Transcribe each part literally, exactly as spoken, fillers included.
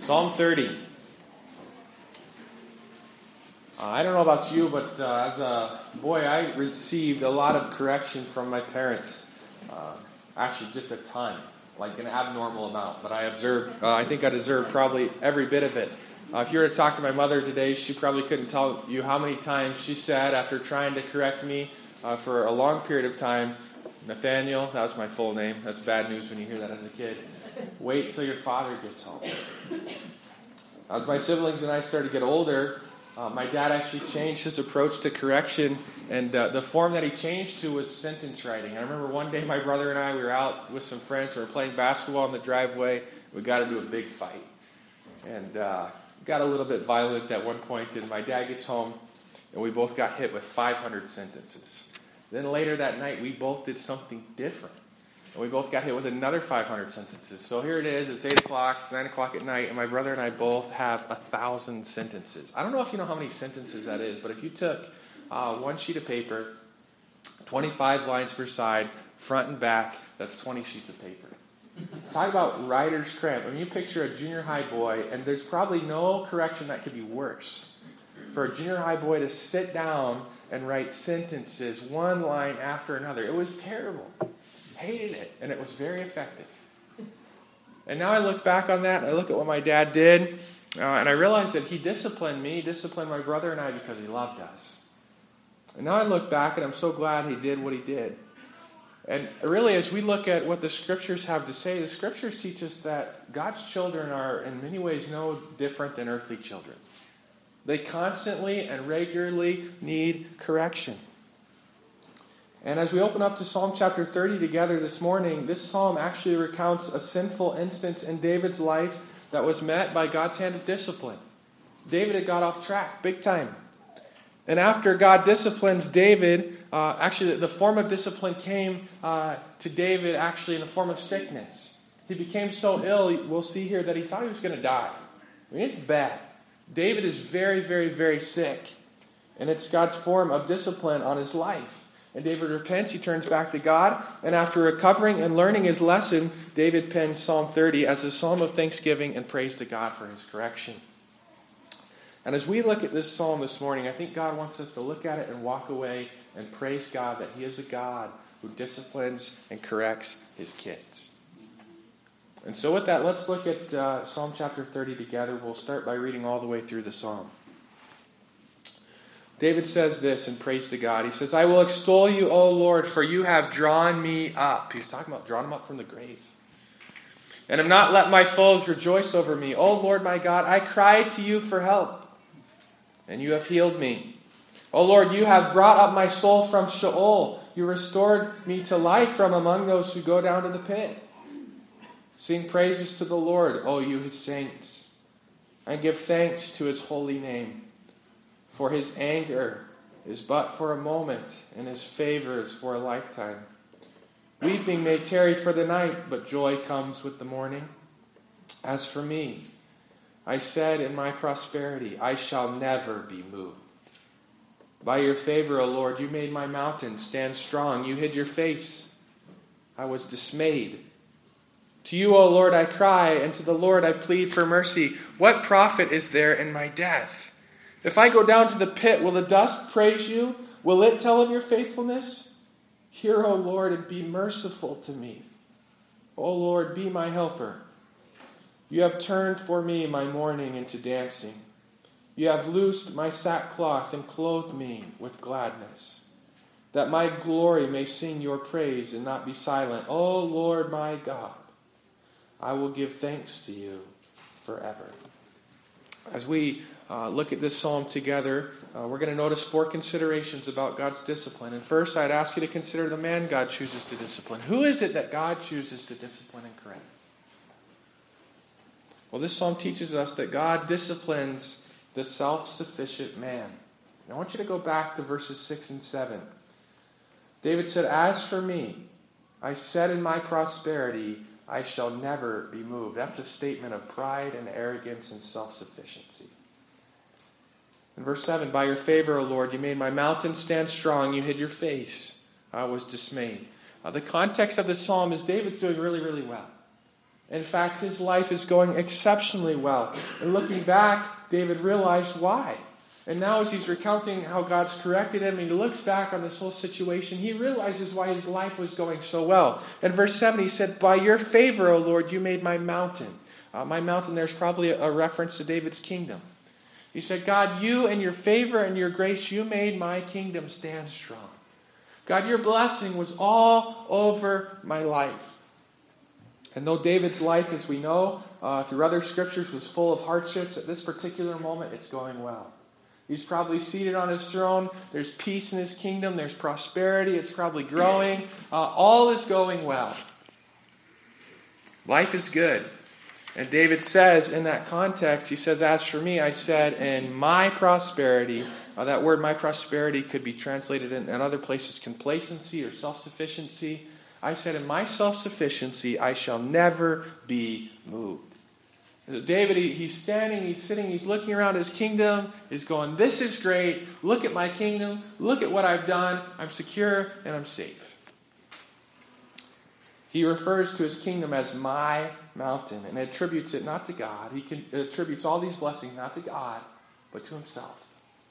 Psalm thirty. Uh, I don't know about you, but uh, as a boy, I received a lot of correction from my parents. Uh, actually, just a ton, like an abnormal amount. But I observed, uh, I think I deserved probably every bit of it. Uh, if you were to talk to my mother today, she probably couldn't tell you how many times she said, after trying to correct me uh, for a long period of time, Nathaniel, that was my full name. That's bad news when you hear that as a kid. Wait till your father gets home. As my siblings and I started to get older, uh, my dad actually changed his approach to correction, and uh, the form that he changed to was sentence writing. I remember one day my brother and I, we were out with some friends, we were playing basketball in the driveway, we got into a big fight. And uh, got a little bit violent at one point, and my dad gets home, and we both got hit with five hundred sentences. Then later that night, we both did something different. And we both got hit with another five hundred sentences. So here it is, it's eight o'clock, it's nine o'clock at night, and my brother and I both have one thousand sentences. I don't know if you know how many sentences that is, but if you took uh, one sheet of paper, twenty-five lines per side, front and back, that's twenty sheets of paper. Talk about writer's cramp. I mean, you picture a junior high boy, and there's probably no correction that could be worse. For a junior high boy to sit down and write sentences, one line after another. It was terrible. Hated it, and it was very effective. And now I look back on that, and I look at what my dad did, uh, and I realize that he disciplined me, disciplined my brother and I because he loved us. And now I look back, and I'm so glad he did what he did. And really, as we look at what the Scriptures have to say, the Scriptures teach us that God's children are in many ways no different than earthly children. They constantly and regularly need correction. And as we open up to Psalm chapter thirty together this morning, this psalm actually recounts a sinful instance in David's life that was met by God's hand of discipline. David had got off track big time. And after God disciplines David, uh, actually the form of discipline came uh, to David actually in the form of sickness. He became so ill, we'll see here, that he thought he was going to die. I mean, it's bad. David is very, very, very sick. And it's God's form of discipline on his life. And David repents, he turns back to God, and after recovering and learning his lesson, David pens Psalm thirty as a psalm of thanksgiving and praise to God for his correction. And as we look at this psalm this morning, I think God wants us to look at it and walk away and praise God that he is a God who disciplines and corrects his kids. And so with that, let's look at uh, Psalm chapter thirty together. We'll start by reading all the way through the psalm. David says this in praise to God. He says, I will extol you, O Lord, for you have drawn me up. He's talking about drawing him up from the grave. And have not let my foes rejoice over me. O Lord my God, I cried to you for help, and you have healed me. O Lord, you have brought up my soul from Sheol. You restored me to life from among those who go down to the pit. Sing praises to the Lord, O you his saints, and give thanks to his holy name. For his anger is but for a moment, and his favor is for a lifetime. Weeping may tarry for the night, but joy comes with the morning. As for me, I said in my prosperity, I shall never be moved. By your favor, O Lord, you made my mountain stand strong. You hid your face. I was dismayed. To you, O Lord, I cry, and to the Lord I plead for mercy. What profit is there in my death? If I go down to the pit, will the dust praise you? Will it tell of your faithfulness? Hear, O Lord, and be merciful to me. O Lord, be my helper. You have turned for me my mourning into dancing. You have loosed my sackcloth and clothed me with gladness, that my glory may sing your praise and not be silent. O Lord my God, I will give thanks to you forever. As we uh, look at this psalm together, uh, we're going to notice four considerations about God's discipline. And first, I'd ask you to consider the man God chooses to discipline. Who is it that God chooses to discipline and correct? Well, this psalm teaches us that God disciplines the self-sufficient man. I want you to go back to verses six and seven. David said, As for me, I said in my prosperity, I shall never be moved. That's a statement of pride and arrogance and self-sufficiency. In verse seven, by your favor, O Lord, you made my mountain stand strong. You hid your face. I was dismayed. Uh, the context of this psalm is David's doing really, really well. In fact, his life is going exceptionally well. And looking back, David realized why. And now as he's recounting how God's corrected him, and he looks back on this whole situation, he realizes why his life was going so well. In verse seven, he said, "By your favor, O Lord, you made my mountain." Uh, my mountain, there's probably a, a reference to David's kingdom. He said, "God, you and your favor and your grace, you made my kingdom stand strong." God, your blessing was all over my life. And though David's life, as we know, uh, through other scriptures, was full of hardships, at this particular moment, it's going well. He's probably seated on his throne. There's peace in his kingdom. There's prosperity. It's probably growing. Uh, all is going well. Life is good. And David says in that context, he says, "As for me, I said, in my prosperity," uh, that word "my prosperity" could be translated in, in other places complacency or self-sufficiency. I said, "In my self-sufficiency, I shall never be moved." So David, he, he's standing, he's sitting, he's looking around his kingdom. He's going, "This is great. Look at my kingdom. Look at what I've done. I'm secure and I'm safe." He refers to his kingdom as my mountain and attributes it not to God. He can, attributes all these blessings not to God, but to himself.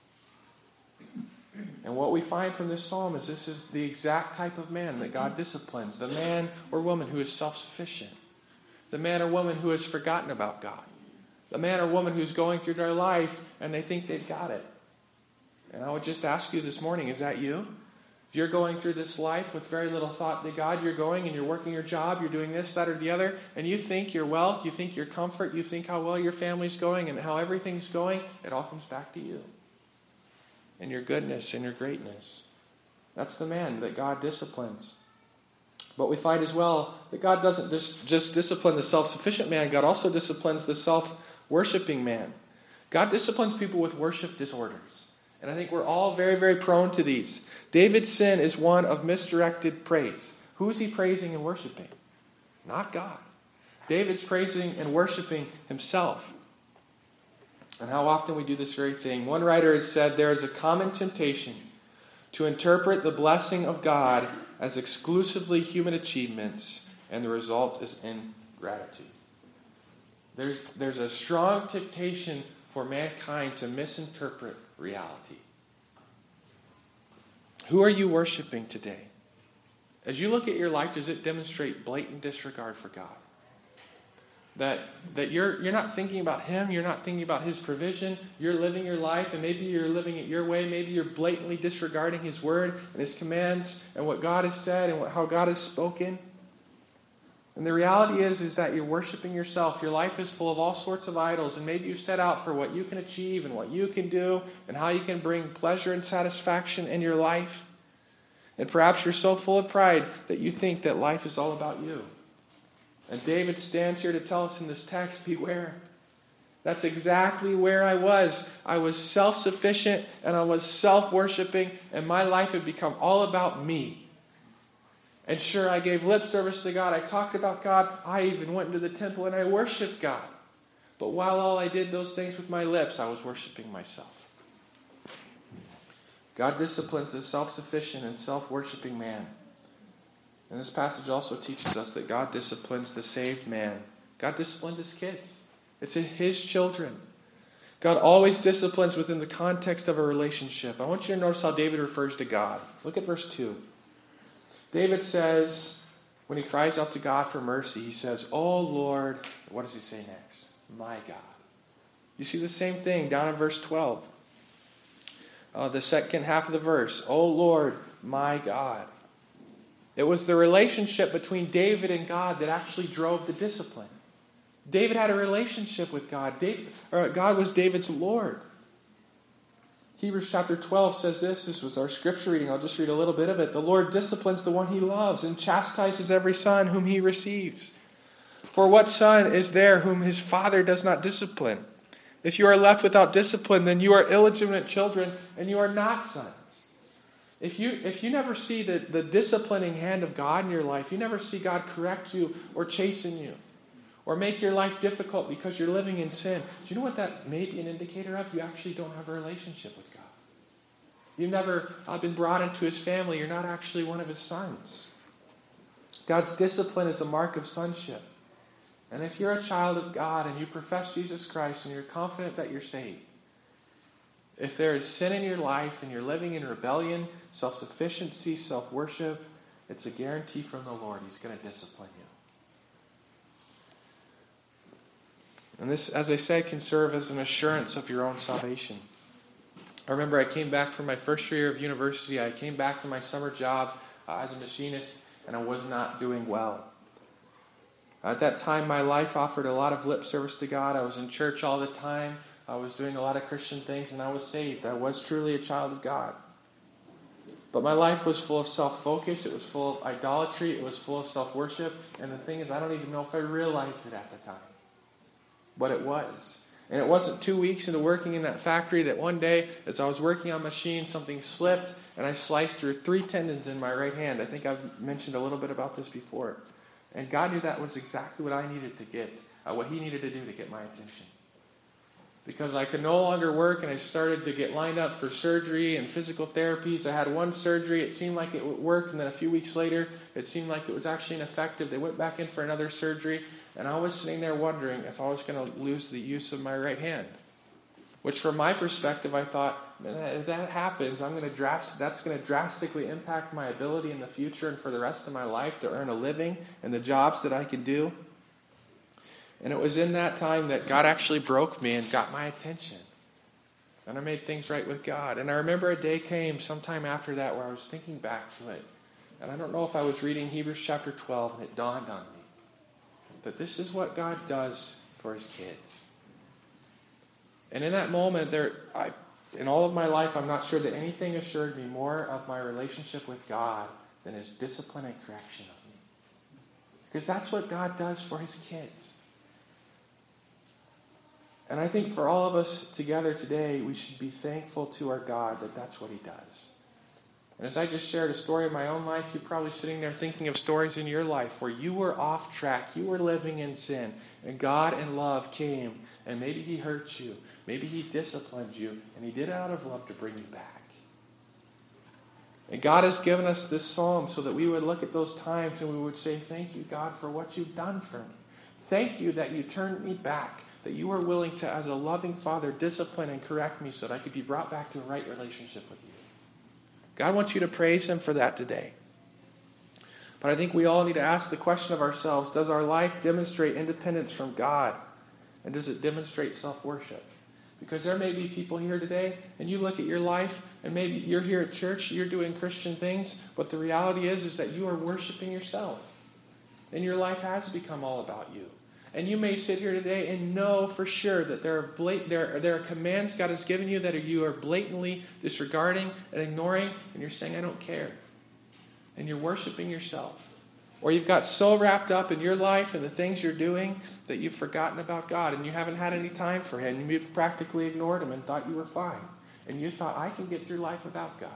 And what we find from this psalm is this is the exact type of man that God disciplines. The man or woman who is self-sufficient. The man or woman who has forgotten about God. The man or woman who's going through their life and they think they've got it. And I would just ask you this morning, is that you? You're going through this life with very little thought to God. You're going and you're working your job. You're doing this, that, or the other. And you think your wealth, you think your comfort, you think how well your family's going and how everything's going. It all comes back to you. And your goodness and your greatness. That's the man that God disciplines. But we find as well that God doesn't just, just discipline the self-sufficient man. God also disciplines the self-worshiping man. God disciplines people with worship disorders. And I think we're all very, very prone to these. David's sin is one of misdirected praise. Who is he praising and worshiping? Not God. David's praising and worshiping himself. And how often we do this very thing. One writer has said there is a common temptation to interpret the blessing of God as exclusively human achievements, and the result is ingratitude. There's, there's a strong temptation for mankind to misinterpret reality. Who are you worshiping today? As you look at your life, does it demonstrate blatant disregard for God? That that you're you're not thinking about Him, you're not thinking about His provision, you're living your life, and maybe you're living it your way, maybe you're blatantly disregarding His word and His commands and what God has said and what, how God has spoken. And the reality is, is that you're worshiping yourself. Your life is full of all sorts of idols, and maybe you set out for what you can achieve and what you can do and how you can bring pleasure and satisfaction in your life. And perhaps you're so full of pride that you think that life is all about you. And David stands here to tell us in this text, beware. That's exactly where I was. I was self-sufficient and I was self-worshiping, and my life had become all about me. And sure, I gave lip service to God. I talked about God. I even went into the temple and I worshiped God. But while all I did those things with my lips, I was worshiping myself. God disciplines the self-sufficient and self-worshiping man. And this passage also teaches us that God disciplines the saved man. God disciplines his kids. It's his children. God always disciplines within the context of a relationship. I want you to notice how David refers to God. Look at verse two. David says, when he cries out to God for mercy, he says, "Oh Lord," what does he say next? "My God." You see the same thing down in verse twelve. Uh, the second half of the verse. "Oh Lord, my God." It was the relationship between David and God that actually drove the discipline. David had a relationship with God. David, or God was David's Lord. Hebrews chapter twelve says this. This was our scripture reading. I'll just read a little bit of it. "The Lord disciplines the one He loves and chastises every son whom He receives. For what son is there whom his father does not discipline? If you are left without discipline, then you are illegitimate children and you are not sons." If you if you never see the, the disciplining hand of God in your life, you never see God correct you or chasten you or make your life difficult because you're living in sin, do you know what that may be an indicator of? You actually don't have a relationship with God. You've never uh, been brought into His family. You're not actually one of His sons. God's discipline is a mark of sonship. And if you're a child of God and you profess Jesus Christ and you're confident that you're saved, if there is sin in your life and you're living in rebellion, self-sufficiency, self-worship, it's a guarantee from the Lord. He's going to discipline you. And this, as I said, can serve as an assurance of your own salvation. I remember I came back from my first year of university. I came back to my summer job uh, as a machinist, and I was not doing well. At that time, my life offered a lot of lip service to God. I was in church all the time. I was doing a lot of Christian things, and I was saved. I was truly a child of God. But my life was full of self-focus. It was full of idolatry. It was full of self-worship. And the thing is, I don't even know if I realized it at the time. But it was. And it wasn't two weeks into working in that factory that one day, as I was working on a machine, something slipped, and I sliced through three tendons in my right hand. I think I've mentioned a little bit about this before. And God knew that was exactly what I needed to get, uh, what He needed to do to get my attention. Because I could no longer work, and I started to get lined up for surgery and physical therapies. I had one surgery. It seemed like it worked, and then a few weeks later, it seemed like it was actually ineffective. They went back in for another surgery, and I was sitting there wondering if I was going to lose the use of my right hand. Which, from my perspective, I thought, man, if that happens, I'm going to drast- that's going to drastically impact my ability in the future and for the rest of my life to earn a living and the jobs that I could do. And it was in that time that God actually broke me and got my attention. And I made things right with God. And I remember a day came sometime after that where I was thinking back to it. And I don't know if I was reading Hebrews chapter twelve, and it dawned on me that this is what God does for His kids. And in that moment, there, I, in all of my life, I'm not sure that anything assured me more of my relationship with God than His discipline and correction of me. Because that's what God does for His kids. And I think for all of us together today, we should be thankful to our God that that's what He does. And as I just shared a story of my own life, you're probably sitting there thinking of stories in your life where you were off track, you were living in sin, and God in love came, and maybe He hurt you, maybe He disciplined you, and He did it out of love to bring you back. And God has given us this psalm so that we would look at those times and we would say, thank you, God, for what you've done for me. Thank you that you turned me back, that you were willing to, as a loving Father, discipline and correct me so that I could be brought back to a right relationship with you. God wants you to praise Him for that today. But I think we all need to ask the question of ourselves, does our life demonstrate independence from God? And does it demonstrate self-worship? Because there may be people here today, and you look at your life, and maybe you're here at church, you're doing Christian things, but the reality is, is that you are worshiping yourself. And your life has become all about you. And you may sit here today and know for sure that there are blat- there, are, there are commands God has given you that are, you are blatantly disregarding and ignoring, and you're saying, I don't care. And you're worshiping yourself. Or you've got so wrapped up in your life and the things you're doing that you've forgotten about God, and you haven't had any time for Him. And you've practically ignored Him and thought you were fine. And you thought, I can get through life without God.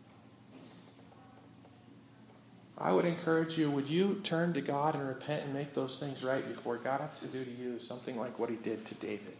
I would encourage you, would you turn to God and repent and make those things right before God has to do to you something like what He did to David?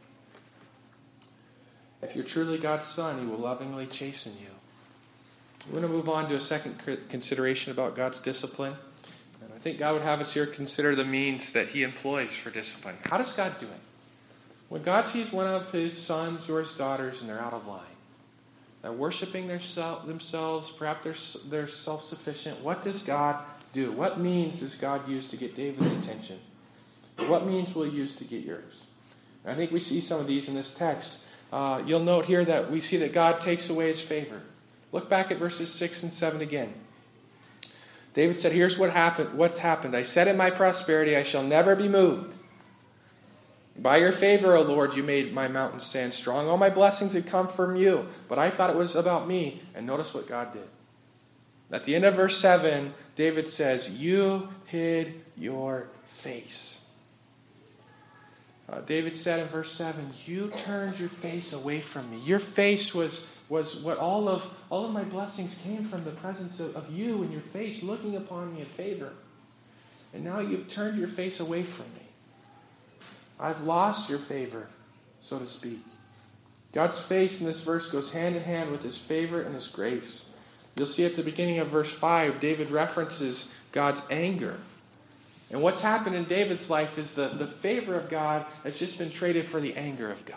If you're truly God's son, He will lovingly chasten you. We're going to move on to a second consideration about God's discipline. And I think God would have us here consider the means that He employs for discipline. How does God do it? When God sees one of His sons or His daughters and they're out of line, they're worshiping their self, themselves, perhaps they're, they're self-sufficient. What does God do? What means does God use to get David's attention? What means will He use to get yours? And I think we see some of these in this text. Uh, you'll note here that we see that God takes away His favor. Look back at verses six and seven again. David said, here's what happened. What's happened. I said in my prosperity, I shall never be moved. By your favor, O Lord, you made my mountain stand strong. All my blessings had come from you, but I thought it was about me. And notice what God did. At the end of verse seven, David says, you hid your face. Uh, David said in verse seven, you turned your face away from me. Your face was, was what all of, all of my blessings came from, the presence of, of you and your face looking upon me in favor. And now you've turned your face away from me. I've lost your favor, so to speak. God's face in this verse goes hand in hand with His favor and His grace. You'll see at the beginning of verse five, David references God's anger. And what's happened in David's life is the, the favor of God has just been traded for the anger of God.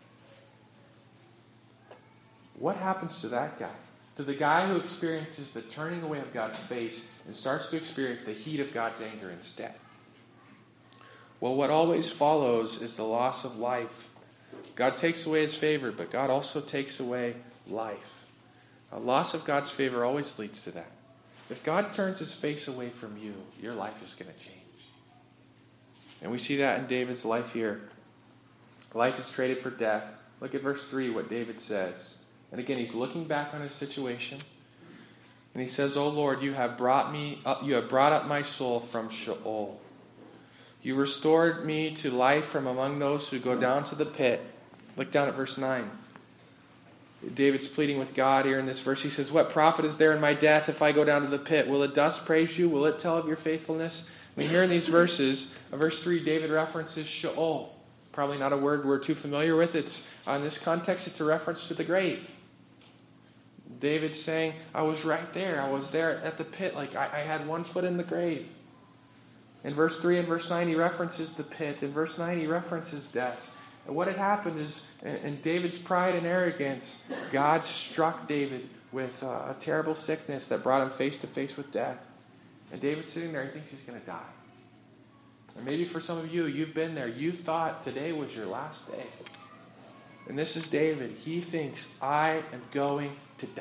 What happens to that guy? To the guy who experiences the turning away of God's face and starts to experience the heat of God's anger instead? Well, what always follows is the loss of life. God takes away his favor, but God also takes away life. A loss of God's favor always leads to that. If God turns his face away from you, your life is going to change. And we see that in David's life here. Life is traded for death. Look at verse three, what David says. And again, he's looking back on his situation. And he says, "O Lord, you have brought me up, you have brought up my soul from Sheol. You restored me to life from among those who go down to the pit." Look down at verse nine. David's pleading with God here in this verse. He says, "What profit is there in my death if I go down to the pit? Will the dust praise you? Will it tell of your faithfulness?" I mean, here in these verses, uh, verse three, David references Sheol. Probably not a word we're too familiar with. It's uh, in this context, it's a reference to the grave. David's saying, I was right there. I was there at the pit. Like I, I had one foot in the grave. In verse three and verse nine, he references the pit. In verse nine, he references death. And what had happened is, in David's pride and arrogance, God struck David with uh, a terrible sickness that brought him face to face with death. And David's sitting there, he thinks he's going to die. And maybe for some of you, you've been there. You thought today was your last day. And this is David. He thinks, I am going to die.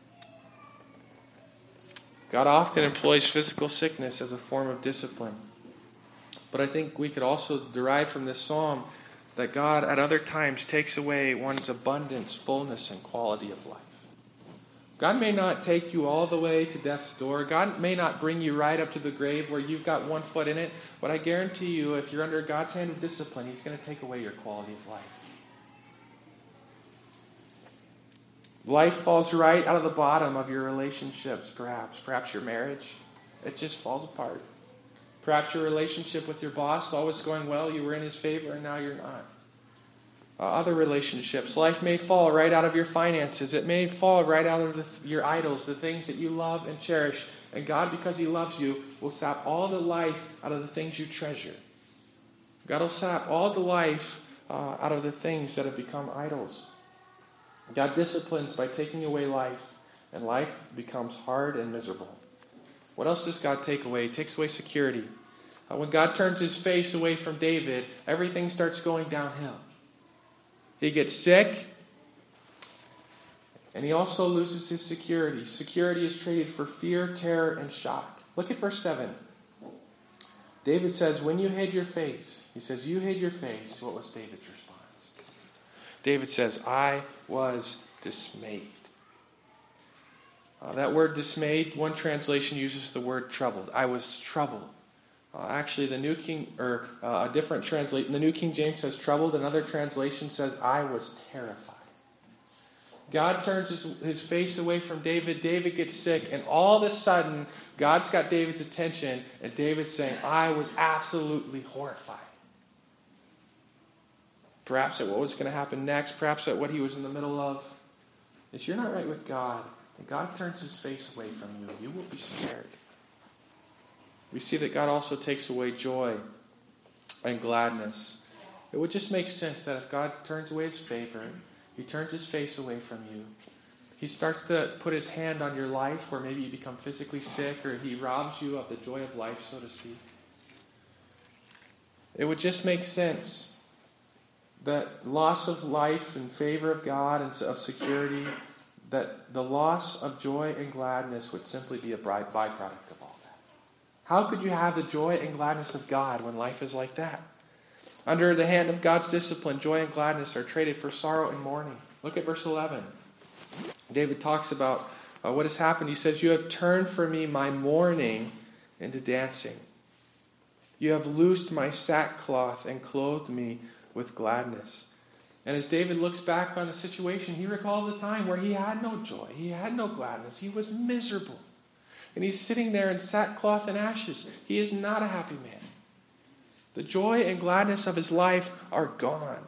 God often employs physical sickness as a form of discipline. But I think we could also derive from this psalm that God at other times takes away one's abundance, fullness, and quality of life. God may not take you all the way to death's door. God may not bring you right up to the grave where you've got one foot in it. But I guarantee you, if you're under God's hand of discipline, he's going to take away your quality of life. Life falls right out of the bottom of your relationships, perhaps. Perhaps your marriage. It just falls apart. Perhaps your relationship with your boss, always going well, you were in his favor and now you're not. Uh, other relationships. Life may fall right out of your finances. It may fall right out of the, your idols, the things that you love and cherish. And God, because he loves you, will sap all the life out of the things you treasure. God will sap all the life uh, out of the things that have become idols. God disciplines by taking away life, and life becomes hard and miserable. What else does God take away? He takes away security. Uh, when God turns his face away from David, everything starts going downhill. He gets sick, and he also loses his security. Security is traded for fear, terror, and shock. Look at verse seven. David says, when you hid your face, he says, you hid your face. What was David's response? David says, I was dismayed. Uh, that word dismayed, one translation uses the word troubled. I was troubled. Uh, actually, the New King, or uh, a different translation, the New King James says troubled. Another translation says, I was terrified. God turns his, his face away from David. David gets sick. And all of a sudden, God's got David's attention. And David's saying, I was absolutely horrified. Perhaps at what was going to happen next. Perhaps at what he was in the middle of. If you're not right with God, and God turns his face away from you, you will be scared. We see that God also takes away joy and gladness. It would just make sense that if God turns away his favor, he turns his face away from you. He starts to put his hand on your life where maybe you become physically sick, or he robs you of the joy of life, so to speak. It would just make sense that loss of life in favor of God and of security, that the loss of joy and gladness would simply be a byproduct of all that. How could you have the joy and gladness of God when life is like that? Under the hand of God's discipline, joy and gladness are traded for sorrow and mourning. Look at verse eleven. David talks about uh, what has happened. He says, you have turned for me my mourning into dancing. You have loosed my sackcloth and clothed me with gladness. And as David looks back on the situation, he recalls a time where he had no joy. He had no gladness. He was miserable. And he's sitting there in sackcloth and ashes. He is not a happy man. The joy and gladness of his life are gone.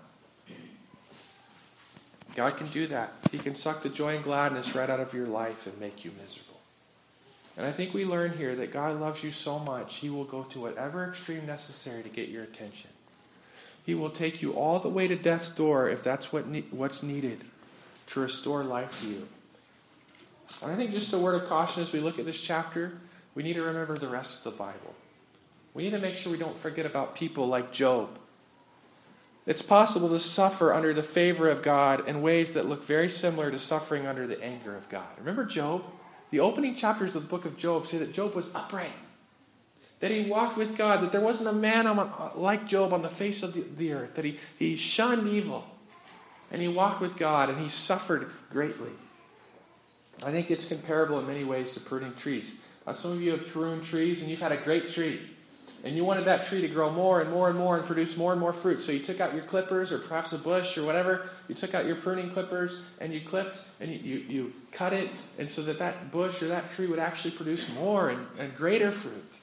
God can do that. He can suck the joy and gladness right out of your life and make you miserable. And I think we learn here that God loves you so much, he will go to whatever extreme necessary to get your attention. He will take you all the way to death's door if that's what ne- what's needed to restore life to you. And I think just a word of caution as we look at this chapter, we need to remember the rest of the Bible. We need to make sure we don't forget about people like Job. It's possible to suffer under the favor of God in ways that look very similar to suffering under the anger of God. Remember Job? The opening chapters of the book of Job say that Job was upright, that he walked with God, that there wasn't a man on, like Job on the face of the, the earth, that he, he shunned evil, and he walked with God, and he suffered greatly. I think it's comparable in many ways to pruning trees. Uh, some of you have pruned trees, and you've had a great tree, and you wanted that tree to grow more and more and more and produce more and more fruit. So you took out your clippers, or perhaps a bush or whatever. You took out your pruning clippers and you clipped and you, you, you cut it, and so that that bush or that tree would actually produce more and, and greater fruit.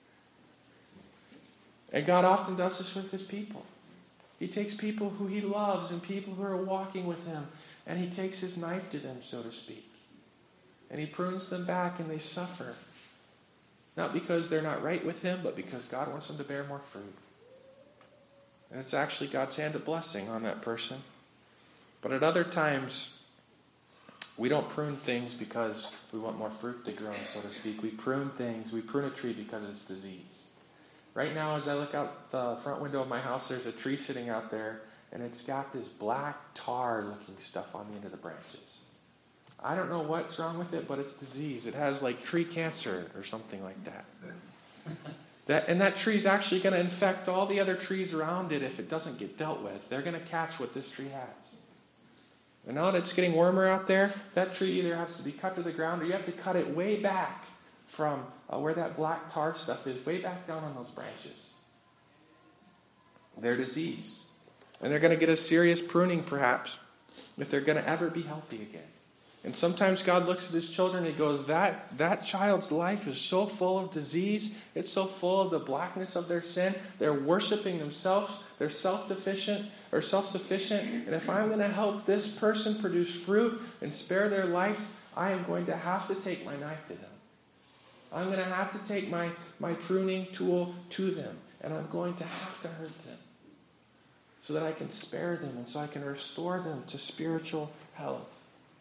And God often does this with his people. He takes people who he loves and people who are walking with him, and he takes his knife to them, so to speak. And he prunes them back, and they suffer. Not because they're not right with him, but because God wants them to bear more fruit. And it's actually God's hand of blessing on that person. But at other times, we don't prune things because we want more fruit to grow, so to speak. We prune things, we prune a tree because it's disease. Right now, as I look out the front window of my house, there's a tree sitting out there, and it's got this black tar-looking stuff on the end of the branches. I don't know what's wrong with it, but it's disease. It has like tree cancer or something like that. That and that tree's actually going to infect all the other trees around it if it doesn't get dealt with. They're going to catch what this tree has. And now that it's getting warmer out there, that tree either has to be cut to the ground, or you have to cut it way back from uh, where that black tar stuff is, way back down on those branches. They're diseased. And they're going to get a serious pruning, perhaps, if they're going to ever be healthy again. And sometimes God looks at his children and he goes, that, that child's life is so full of disease. It's so full of the blackness of their sin. They're worshiping themselves. They're self-sufficient or self-sufficient. And if I'm going to help this person produce fruit and spare their life, I am going to have to take my knife to them. I'm going to have to take my, my pruning tool to them. And I'm going to have to hurt them so that I can spare them and so I can restore them to spiritual health.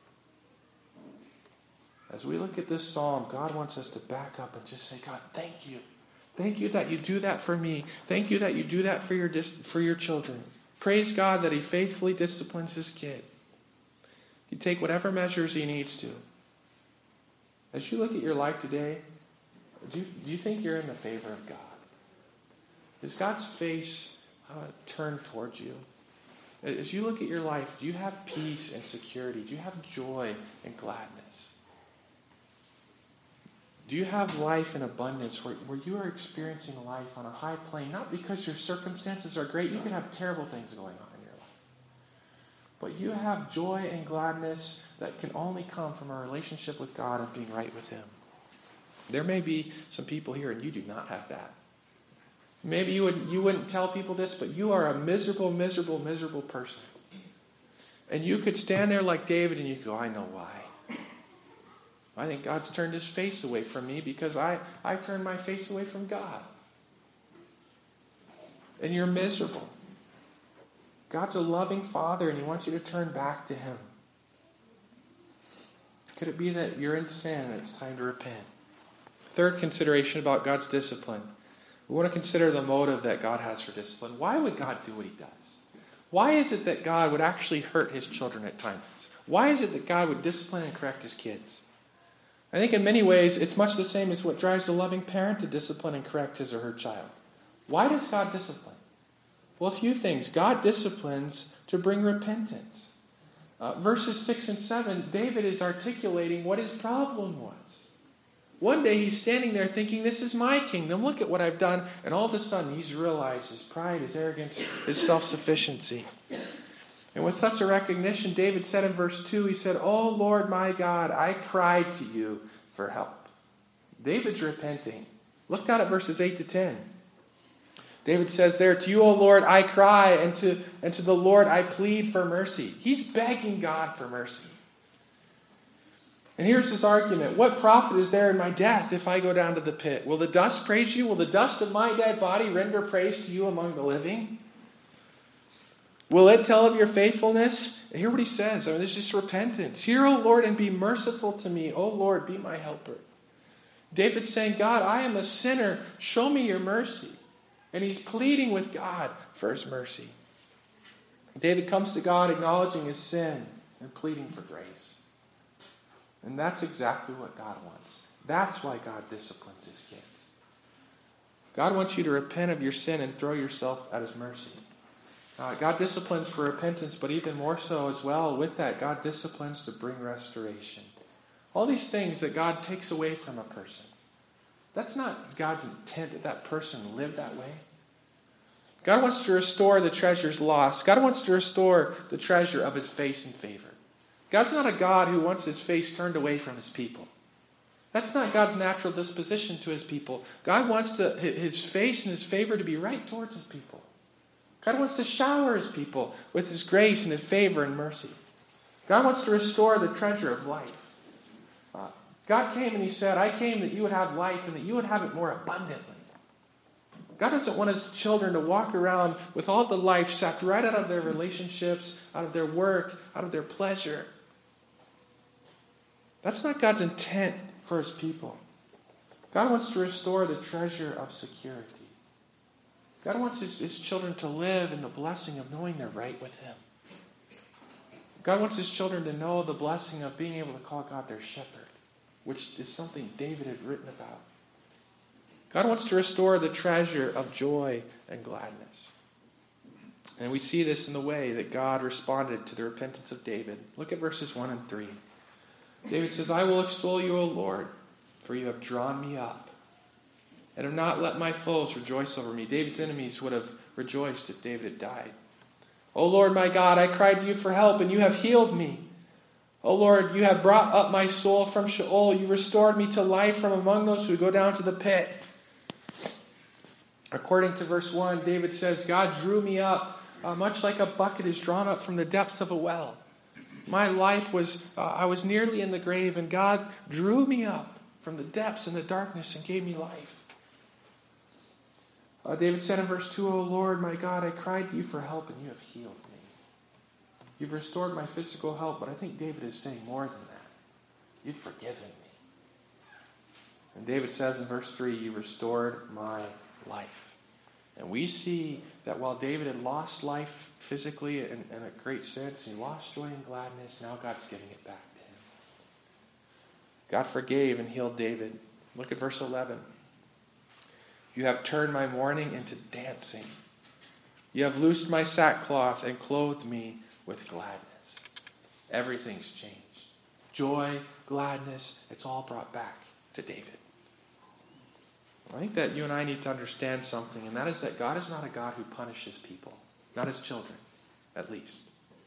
As we look at this psalm, God wants us to back up and just say, God, thank you. Thank you that you do that for me. Thank you that you do that for your dis- for your children. Praise God that he faithfully disciplines his kids. He take whatever measures he needs to. As you look at your life today, do you, do you think you're in the favor of God? Is God's face uh, turned towards you? As you look at your life, do you have peace and security? Do you have joy and gladness? Do you have life in abundance where, where you are experiencing life on a high plane, not because your circumstances are great? You can have terrible things going on in your life. But you have joy and gladness that can only come from a relationship with God and being right with him. There may be some people here and you do not have that. Maybe you, would, you wouldn't tell people this, but you are a miserable, miserable, miserable person. And you could stand there like David and you go, I know why. I think God's turned his face away from me because I, I turned my face away from God. And you're miserable. God's a loving Father and he wants you to turn back to him. Could it be that you're in sin and it's time to repent? Third consideration about God's discipline. We want to consider the motive that God has for discipline. Why would God do what he does? Why is it that God would actually hurt his children at times? Why is it that God would discipline and correct his kids? I think in many ways, it's much the same as what drives a loving parent to discipline and correct his or her child. Why does God discipline? Well, a few things. God disciplines to bring repentance. Uh, verses six and seven, David is articulating what his problem was. One day he's standing there thinking, this is my kingdom. Look at what I've done. And all of a sudden he's realized his pride, his arrogance, his self-sufficiency. And with such a recognition, David said in verse two, he said, "Oh Lord my God, I cried to you for help." David's repenting. Look down at verses eight to ten. David says there, "To you, O Lord, I cry, and to, and to the Lord I plead for mercy." He's begging God for mercy. And here's his argument. What profit is there in my death if I go down to the pit? Will the dust praise you? Will the dust of my dead body render praise to you among the living? Will it tell of your faithfulness? Hear what he says. I mean, this is just repentance. Hear, O Lord, and be merciful to me. O Lord, be my helper. David's saying, God, I am a sinner. Show me your mercy. And he's pleading with God for his mercy. David comes to God acknowledging his sin and pleading for grace. And that's exactly what God wants. That's why God disciplines his kids. God wants you to repent of your sin and throw yourself at his mercy. Uh, God disciplines for repentance, but even more so as well, with that, God disciplines to bring restoration. All these things that God takes away from a person, that's not God's intent that that person live that way. God wants to restore the treasures lost. God wants to restore the treasure of his face and favor. God's not a God who wants his face turned away from his people. That's not God's natural disposition to his people. God wants to, his face and his favor to be right towards his people. God wants to shower his people with his grace and his favor and mercy. God wants to restore the treasure of life. Uh, God came and he said, I came that you would have life and that you would have it more abundantly. God doesn't want his children to walk around with all the life sucked right out of their relationships, out of their work, out of their pleasure. That's not God's intent for his people. God wants to restore the treasure of security. God wants his, his children to live in the blessing of knowing they're right with him. God wants his children to know the blessing of being able to call God their shepherd, which is something David had written about. God wants to restore the treasure of joy and gladness. And we see this in the way that God responded to the repentance of David. Look at verses one and three. David says, I will extol you, O Lord, for you have drawn me up, and have not let my foes rejoice over me. David's enemies would have rejoiced if David had died. O Lord my God, I cried to you for help, and you have healed me. O Lord, you have brought up my soul from Sheol. You restored me to life from among those who go down to the pit. According to verse one, David says, God drew me up, uh, much like a bucket is drawn up from the depths of a well. My life was, uh, I was nearly in the grave, and God drew me up from the depths and the darkness and gave me life. Uh, David said in verse two, O Lord, my God, I cried to you for help, and you have healed me. You've restored my physical health, but I think David is saying more than that. You've forgiven me. And David says in verse three, you restored my life. And we see that while David had lost life physically in, in a great sense, he lost joy and gladness, now God's giving it back to him. God forgave and healed David. Look at verse eleven. You have turned my mourning into dancing. You have loosed my sackcloth and clothed me with gladness. Everything's changed. Joy, gladness, it's all brought back to David. I think that you and I need to understand something, and that is that God is not a God who punishes people. Not his children, at least.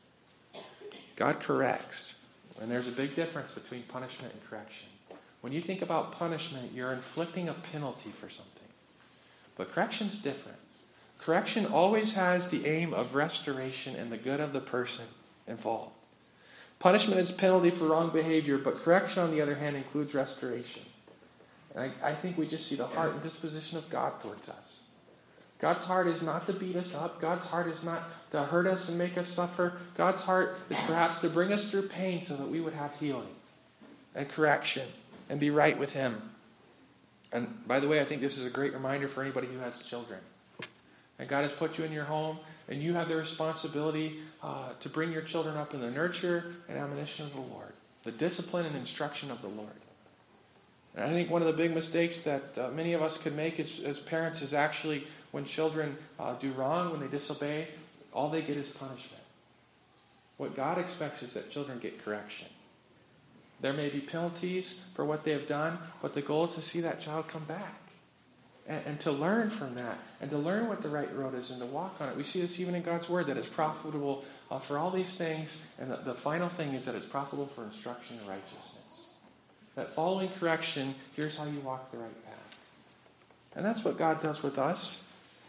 God corrects. And there's a big difference between punishment and correction. When you think about punishment, you're inflicting a penalty for something. But correction's different. Correction always has the aim of restoration and the good of the person involved. Punishment is penalty for wrong behavior, but correction, on the other hand, includes restoration. And I, I think we just see the heart and disposition of God towards us. God's heart is not to beat us up. God's heart is not to hurt us and make us suffer. God's heart is perhaps to bring us through pain so that we would have healing and correction and be right with him. And by the way, I think this is a great reminder for anybody who has children. And God has put you in your home, and you have the responsibility uh, to bring your children up in the nurture and admonition of the Lord, the discipline and instruction of the Lord. And I think one of the big mistakes that uh, many of us could make as, as parents is actually when children uh, do wrong, when they disobey, all they get is punishment. What God expects is that children get correction. There may be penalties for what they have done, but the goal is to see that child come back and, and to learn from that and to learn what the right road is and to walk on it. We see this even in God's Word, that it's profitable uh, for all these things, and the, the final thing is that it's profitable for instruction and righteousness. That following correction, here's how you walk the right path. And that's what God does with us.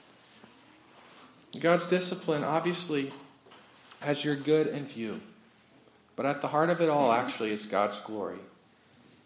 God's discipline obviously has your good in view. But at the heart of it all, actually, is God's glory.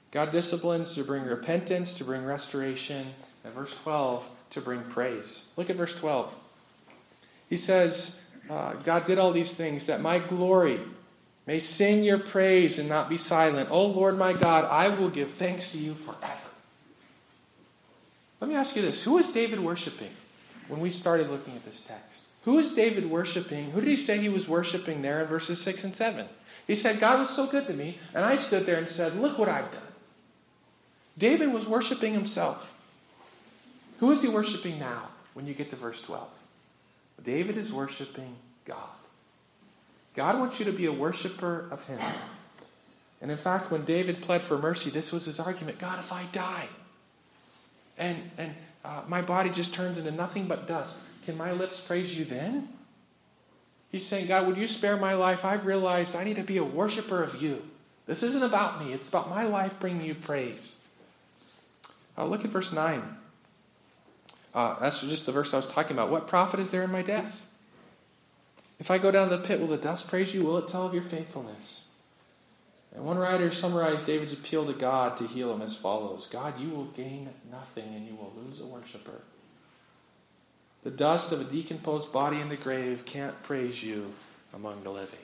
God disciplines to bring repentance, to bring restoration. And verse twelve, to bring praise. Look at verse twelve. He says, uh, God did all these things that my glory may sing your praise and not be silent. O Lord my God, I will give thanks to you forever. Let me ask you this. Who is David worshiping when we started looking at this text? Who is David worshiping? Who did he say he was worshiping there in verses six and seven? He said, God was so good to me, and I stood there and said, look what I've done. David was worshiping himself. Who is he worshiping now when you get to verse twelve? David is worshiping God. God wants you to be a worshiper of him. And in fact, when David pled for mercy, this was his argument. God, if I die and, and uh, my body just turns into nothing but dust, can my lips praise you then? He's saying, God, would you spare my life? I've realized I need to be a worshiper of you. This isn't about me. It's about my life bringing you praise. Uh, look at verse nine. Uh, that's just the verse I was talking about. What profit is there in my death? If I go down to the pit, will the dust praise you? Will it tell of your faithfulness? And one writer summarized David's appeal to God to heal him as follows. God, you will gain nothing and you will lose a worshiper. The dust of a decomposed body in the grave can't praise you among the living.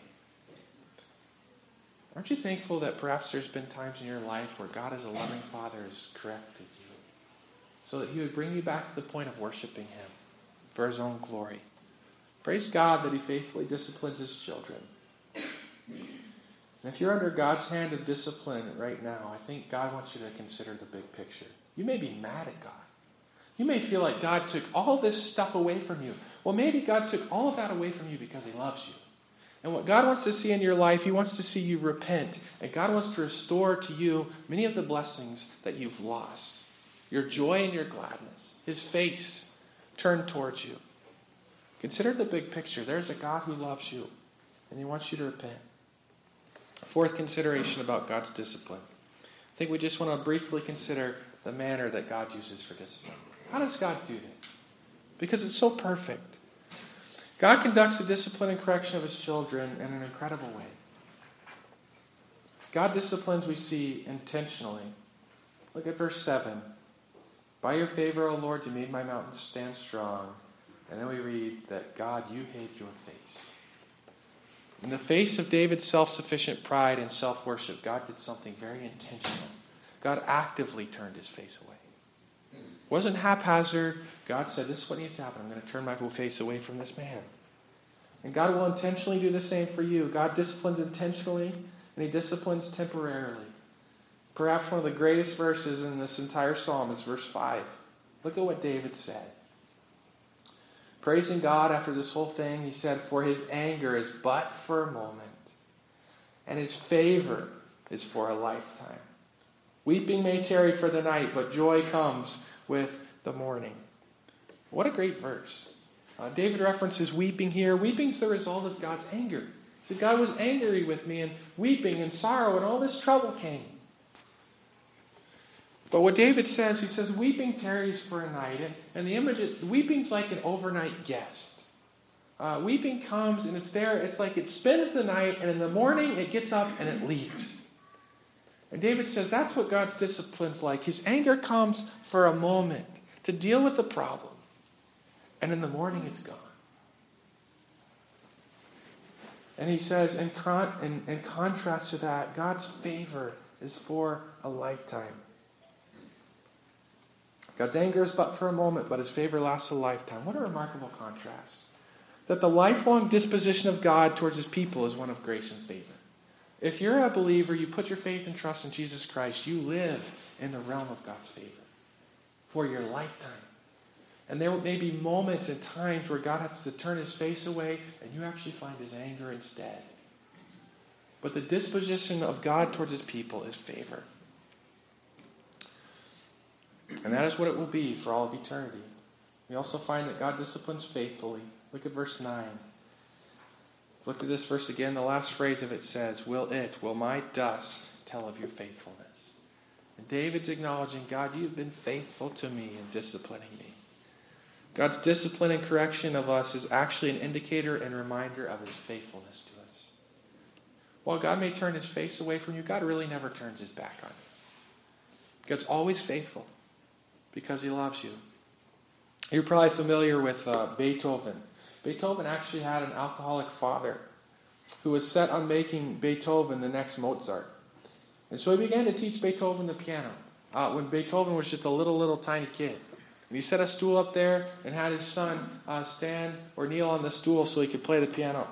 Aren't you thankful that perhaps there's been times in your life where God as a loving Father has corrected you so that he would bring you back to the point of worshiping him for his own glory? Praise God that he faithfully disciplines his children. And if you're under God's hand of discipline right now, I think God wants you to consider the big picture. You may be mad at God. You may feel like God took all this stuff away from you. Well, maybe God took all of that away from you because he loves you. And what God wants to see in your life, he wants to see you repent. And God wants to restore to you many of the blessings that you've lost. Your joy and your gladness. His face turned towards you. Consider the big picture. There's a God who loves you. And he wants you to repent. Fourth consideration about God's discipline. I think we just want to briefly consider the manner that God uses for discipline. How does God do this? Because it's so perfect. God conducts the discipline and correction of his children in an incredible way. God disciplines, we see, intentionally. Look at verse seven. By your favor, O Lord, you made my mountain stand strong. And then we read that, God, you hid your face. In the face of David's self-sufficient pride and self-worship, God did something very intentional. God actively turned his face away. It wasn't haphazard. God said, this is what needs to happen. I'm going to turn my face away from this man. And God will intentionally do the same for you. God disciplines intentionally, and he disciplines temporarily. Perhaps one of the greatest verses in this entire psalm is verse five. Look at what David said. Praising God after this whole thing, he said, for his anger is but for a moment, and his favor is for a lifetime. Weeping may tarry for the night, but joy comes with the morning. What a great verse. Uh, David references weeping here. Weeping is the result of God's anger. So God was angry with me, and weeping and sorrow and all this trouble came. But what David says, he says, weeping tarries for a night. And, and the image, weeping's like an overnight guest. Uh, weeping comes and it's there. It's like it spends the night, and in the morning it gets up and it leaves. And David says that's what God's discipline's like. His anger comes for a moment to deal with the problem. And in the morning it's gone. And he says, in, con- in, in contrast to that, God's favor is for a lifetime. God's anger is but for a moment, but his favor lasts a lifetime. What a remarkable contrast. That the lifelong disposition of God towards his people is one of grace and favor. If you're a believer, you put your faith and trust in Jesus Christ, you live in the realm of God's favor for your lifetime. And there may be moments and times where God has to turn his face away and you actually find his anger instead. But the disposition of God towards his people is favor. And that is what it will be for all of eternity. We also find that God disciplines faithfully. Look at verse nine. Look at this verse again. The last phrase of it says, will it, will my dust tell of your faithfulness? And David's acknowledging, God, you've been faithful to me in disciplining me. God's discipline and correction of us is actually an indicator and reminder of his faithfulness to us. While God may turn his face away from you, God really never turns his back on you. God's always faithful because he loves you. You're probably familiar with uh, Beethoven. Beethoven actually had an alcoholic father who was set on making Beethoven the next Mozart. And so he began to teach Beethoven the piano uh, when Beethoven was just a little, little tiny kid. And he set a stool up there and had his son uh, stand or kneel on the stool so he could play the piano.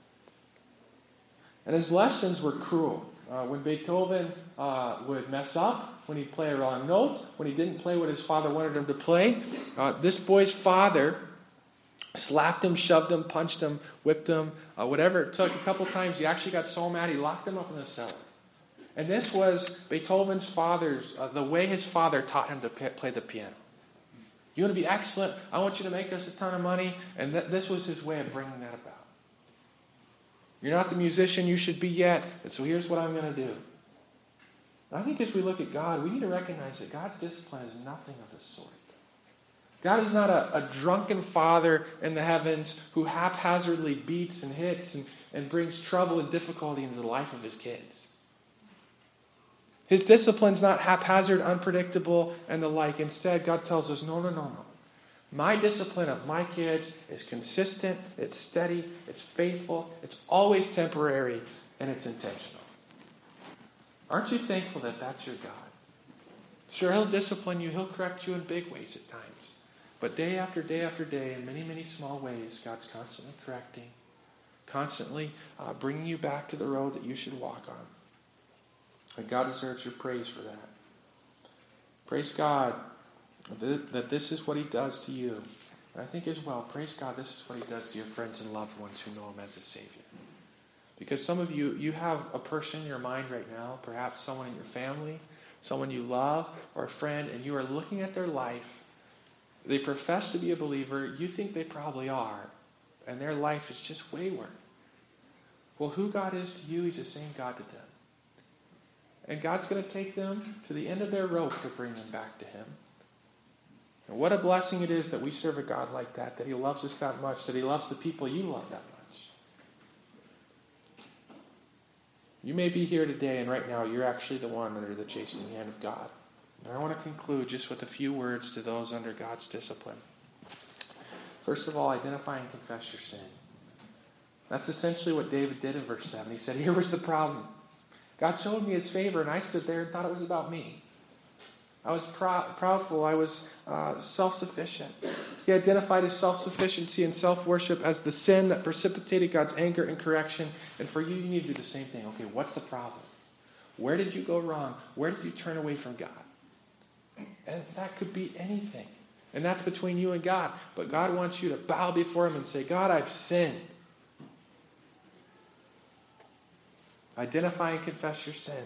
And his lessons were cruel. Uh, when Beethoven uh, would mess up, when he'd play a wrong note, when he didn't play what his father wanted him to play, uh, this boy's father slapped him, shoved him, punched him, whipped him, uh, whatever it took. A couple times he actually got so mad he locked him up in the cellar. And this was Beethoven's father's, uh, the way his father taught him to p- play the piano. You want to be excellent? I want you to make us a ton of money. And th- this was his way of bringing that about. You're not the musician you should be yet, and so here's what I'm going to do. I think as we look at God, we need to recognize that God's discipline is nothing of the sort. God is not a, a drunken father in the heavens who haphazardly beats and hits and, and brings trouble and difficulty into the life of his kids. His discipline's not haphazard, unpredictable, and the like. Instead, God tells us, no, no, no, no. My discipline of my kids is consistent, it's steady, it's faithful, it's always temporary, and it's intentional. Aren't you thankful that that's your God? Sure, he'll discipline you, he'll correct you in big ways at times. But day after day after day, in many, many small ways, God's constantly correcting, constantly uh, bringing you back to the road that you should walk on. And God deserves your praise for that. Praise God that this is what he does to you. And I think as well, praise God, this is what he does to your friends and loved ones who know him as a Savior. Because some of you, you have a person in your mind right now, perhaps someone in your family, someone you love, or a friend, and you are looking at their life. They profess to be a believer. You think they probably are. And their life is just wayward. Well, who God is to you, he's the same God to them. And God's going to take them to the end of their rope to bring them back to him. And what a blessing it is that we serve a God like that, that he loves us that much, that he loves the people you love that much. You may be here today, and right now you're actually the one under the chastening hand of God. And I want to conclude just with a few words to those under God's discipline. First of all, identify and confess your sin. That's essentially what David did in verse seven. He said, here was the problem. God showed me his favor, and I stood there and thought it was about me. I was proud, proudful. I was uh, self-sufficient. He identified his self-sufficiency and self-worship as the sin that precipitated God's anger and correction. And for you, you need to do the same thing. Okay, what's the problem? Where did you go wrong? Where did you turn away from God? And that could be anything. And that's between you and God. But God wants you to bow before him and say, God, I've sinned. Identify and confess your sin.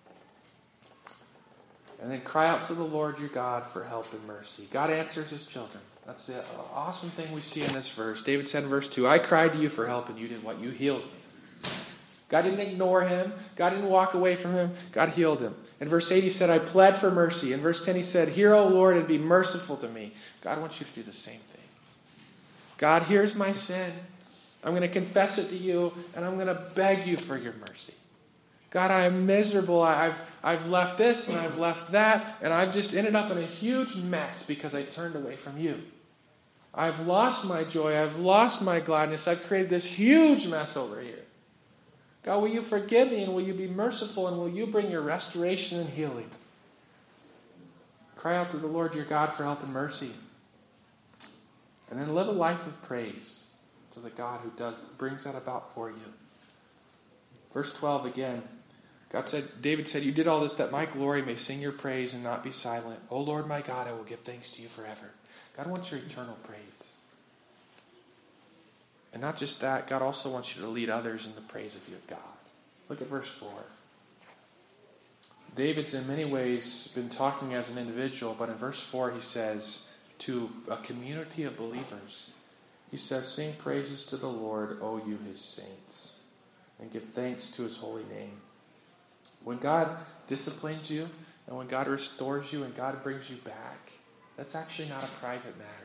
And then cry out to the Lord your God for help and mercy. God answers his children. That's the awesome thing we see in this verse. David said in verse two, I cried to you for help and you did what? You healed me. God didn't ignore him. God didn't walk away from him. God healed him. In verse eight he said, I pled for mercy. In verse ten he said, hear, O Lord, and be merciful to me. God wants you to do the same thing. God, here's my sin. I'm going to confess it to you, and I'm going to beg you for your mercy. God, I am miserable. I've, I've left this and I've left that, and I've just ended up in a huge mess because I turned away from you. I've lost my joy. I've lost my gladness. I've created this huge mess over here. God, will you forgive me, and will you be merciful, and will you bring your restoration and healing? Cry out to the Lord your God for help and mercy. And then live a life of praise to the God who does brings that about for you. Verse twelve again. God said, David said, you did all this that my glory may sing your praise and not be silent. O Lord my God, I will give thanks to you forever. God wants your eternal praise. And not just that, God also wants you to lead others in the praise of your God. Look at verse four. David's in many ways been talking as an individual, but in verse four he says to a community of believers, he says, sing praises to the Lord, O you his saints, and give thanks to his holy name. When God disciplines you, and when God restores you, and God brings you back, that's actually not a private matter.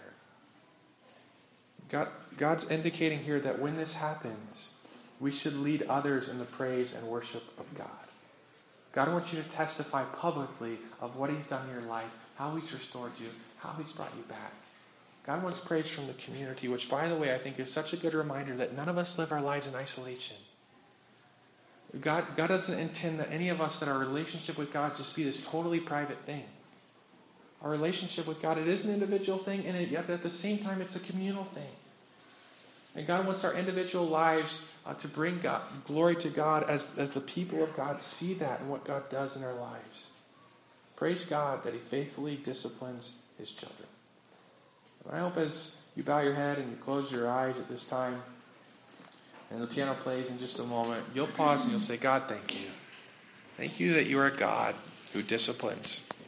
God, God's indicating here that when this happens, we should lead others in the praise and worship of God. God wants you to testify publicly of what he's done in your life, how he's restored you, how he's brought you back. God wants praise from the community, which, by the way, I think is such a good reminder that none of us live our lives in isolation. God, God doesn't intend that any of us, that our relationship with God just be this totally private thing. Our relationship with God, it is an individual thing, and yet at the same time, it's a communal thing. And God wants our individual lives uh, to bring God, glory to God as, as the people of God see that and what God does in our lives. Praise God that he faithfully disciplines his children. And I hope as you bow your head and you close your eyes at this time, and the piano plays in just a moment, you'll pause and you'll say, God, thank you. Thank you that you are a God who disciplines.